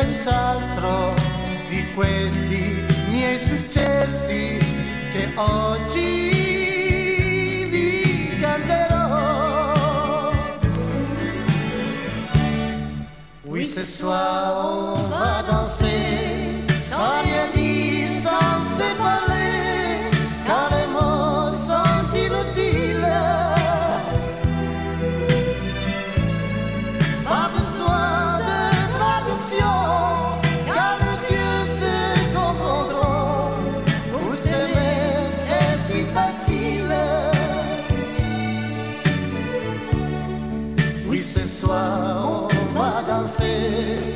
senz'altro di questi miei successi che oggi vi canterò. Oui, ce soir on va danser sans rien dire, sans se parler, car les mots sont inutiles. Pas besoin de traduction, car les yeux se comprendront. Pour s'aimer, c'est si facile. Oui, ce soir on va danser